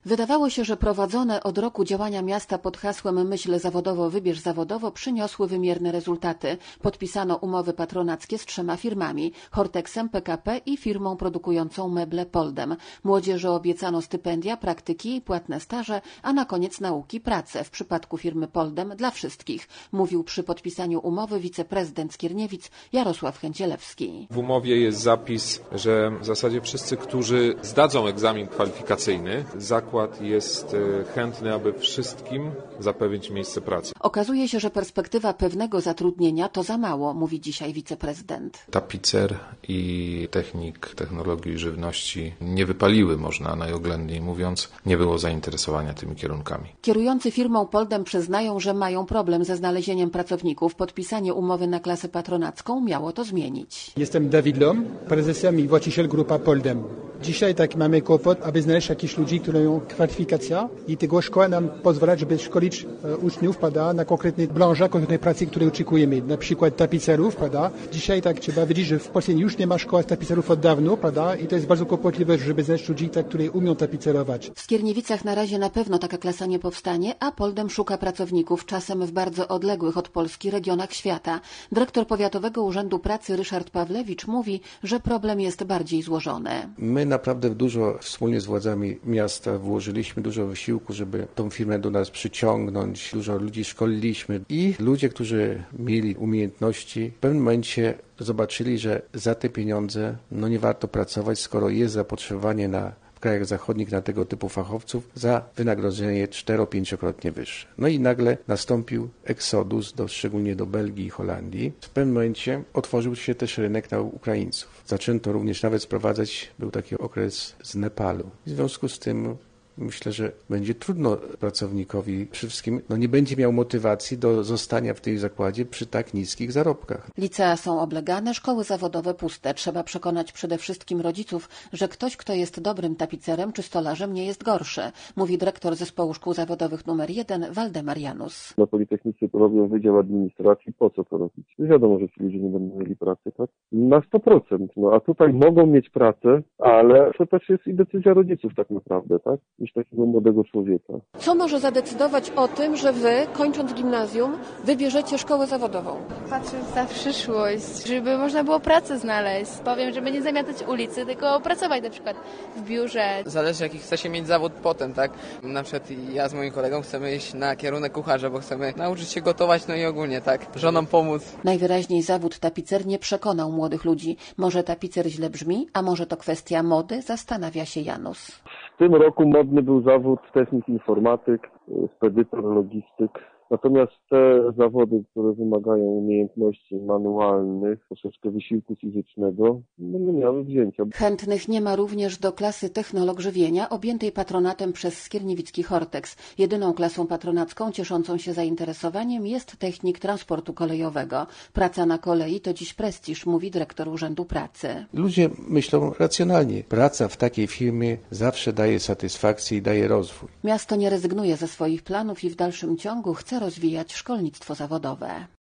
Wydawało się, że prowadzone od roku działania miasta pod hasłem Myśl zawodowo, wybierz zawodowo przyniosły wymierne rezultaty. Podpisano umowy patronackie z 3 firmami: Hortexem, PKP i firmą produkującą meble Poldem. Młodzieży obiecano stypendia, praktyki i płatne staże, a na koniec nauki pracę. W przypadku firmy Poldem dla wszystkich, mówił przy podpisaniu umowy wiceprezydent Skierniewic Jarosław Chęcielewski. W umowie jest zapis, że w zasadzie wszyscy, którzy zdadzą egzamin kwalifikacyjny, zakład jest chętny, aby wszystkim zapewnić miejsce pracy. Okazuje się, że perspektywa pewnego zatrudnienia to za mało, mówi dzisiaj wiceprezydent. Tapicer i technik technologii żywności nie wypaliły, można najoględniej mówiąc, nie było zainteresowania tymi kierunkami. Kierujący firmą Poldem przyznają, że mają problem ze znalezieniem pracowników. Podpisanie umowy na klasę patronacką miało to zmienić. Jestem Dawid Lom, prezesem i właściciel grupa Poldem. Dzisiaj mamy kłopot, aby znaleźć jakichś ludzi, którzy mają kwalifikacje i tego szkoła nam pozwala, żeby szkolić uczniów, na konkretne branże, konkretne pracy, które oczekujemy. Na przykład tapicerów, Dzisiaj trzeba wiedzieć, że w Polsce już nie ma szkoły tapicerów od dawna, i to jest bardzo kłopotliwe, żeby znaleźć ludzi, którzy umią tapicerować. W Skierniewicach na razie na pewno taka klasa nie powstanie, a Poldem szuka pracowników, czasem w bardzo odległych od Polski regionach świata. Dyrektor Powiatowego Urzędu Pracy Ryszard Pawlewicz mówi, że problem jest bardziej złożony. My naprawdę dużo wspólnie z władzami miasta włożyliśmy dużo wysiłku, żeby tą firmę do nas przyciągnąć. Dużo ludzi szkoliliśmy i ludzie, którzy mieli umiejętności, w pewnym momencie zobaczyli, że za te pieniądze nie warto pracować, skoro jest zapotrzebowanie w krajach zachodnich na tego typu fachowców za wynagrodzenie 4-5-krotnie wyższe. I nagle nastąpił eksodus, szczególnie do Belgii i Holandii. W pewnym momencie otworzył się też rynek na Ukraińców. Zaczęto również nawet sprowadzać, był taki okres z Nepalu. W związku z tym myślę, że będzie trudno pracownikowi przede wszystkim, nie będzie miał motywacji do zostania w tej zakładzie przy tak niskich zarobkach. Licea są oblegane, szkoły zawodowe puste. Trzeba przekonać przede wszystkim rodziców, że ktoś, kto jest dobrym tapicerem czy stolarzem, nie jest gorszy, mówi dyrektor Zespołu Szkół Zawodowych nr 1 Waldemar Janus. Na Politechnice to robią Wydział Administracji. Po co to robić? Wiadomo, że ci ludzie nie będą mieli pracy, tak? Na 100%. A tutaj mogą mieć pracę, ale to też jest i decyzja rodziców tak naprawdę, tak? Niż takiego młodego człowieka. Co może zadecydować o tym, że wy, kończąc gimnazjum, wybierzecie szkołę zawodową? Patrzę za przyszłość, żeby można było pracę znaleźć. Powiem, żeby nie zamiatać ulicy, tylko pracować na przykład w biurze. Zależy, jaki chce się mieć zawód potem, tak? Na przykład ja z moim kolegą chcemy iść na kierunek kucharza, bo chcemy nauczyć się gotować, i ogólnie tak, żonom pomóc. Najwyraźniej zawód tapicer nie przekonał młodych ludzi. Może tapicer źle brzmi, a może to kwestia mody, zastanawia się Janus. W tym roku modny był zawód technik informatyk, spedytor, logistyk. Natomiast te zawody, które wymagają umiejętności manualnych, troszeczkę wysiłku fizycznego, nie miały wzięcia. Chętnych nie ma również do klasy technolog żywienia objętej patronatem przez skierniewicki Hortex. Jedyną klasą patronacką cieszącą się zainteresowaniem jest technik transportu kolejowego. Praca na kolei to dziś prestiż, mówi dyrektor Urzędu Pracy. Ludzie myślą racjonalnie. Praca w takiej firmie zawsze daje satysfakcję i daje rozwój. Miasto nie rezygnuje ze swoich planów i w dalszym ciągu chce rozwijać szkolnictwo zawodowe.